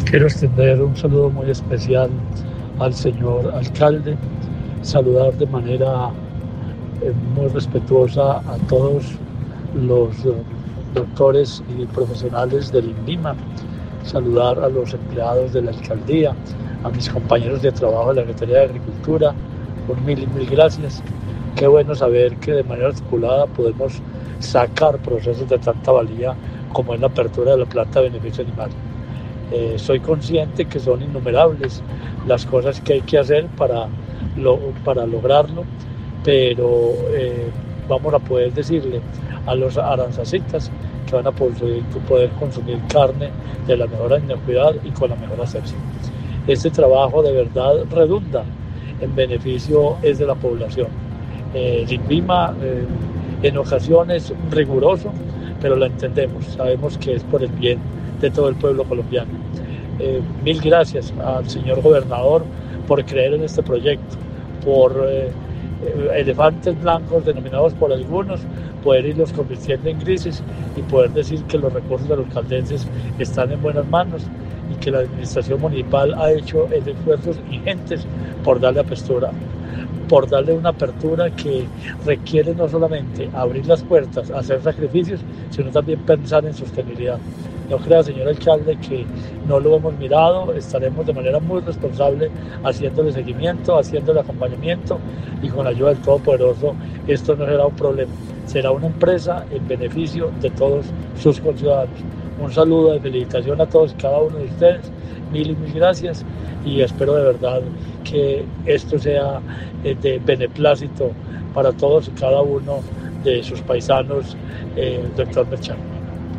Quiero extender un saludo muy especial al señor alcalde, saludar de manera muy respetuosa a todos los doctores y profesionales del INVIMA, saludar a los empleados de la alcaldía, a mis compañeros de trabajo de la Secretaría de Agricultura, por mil y mil gracias. Qué bueno saber que de manera articulada podemos sacar procesos de tanta valía como es la apertura de la planta de beneficio animal. Soy consciente que son innumerables las cosas que hay que hacer para lograrlo, pero vamos a poder decirle a los aranzacitas que van a poder consumir carne de la mejor inocuidad y con la mejor asepsia. Este trabajo de verdad redunda en beneficio es de la población. El INVIMA en ocasiones riguroso, pero la entendemos, sabemos que es por el bien de todo el pueblo colombiano. Mil gracias al señor gobernador por creer en este proyecto, por elefantes blancos denominados por algunos, poder irlos convirtiendo en grises y poder decir que los recursos de los caldenses están en buenas manos y que la administración municipal ha hecho esfuerzos ingentes por darle apertura, por darle una apertura que requiere no solamente abrir las puertas, hacer sacrificios, sino también pensar en sostenibilidad. No crea, señor alcalde, que no lo hemos mirado, estaremos de manera muy responsable haciéndole seguimiento, haciéndole acompañamiento y con la ayuda del Todopoderoso esto no será un problema, será una empresa en beneficio de todos sus conciudadanos. Un saludo de felicitación a todos y cada uno de ustedes, mil y mil gracias y espero de verdad que esto sea de beneplácito para todos y cada uno de sus paisanos, doctor Merchan.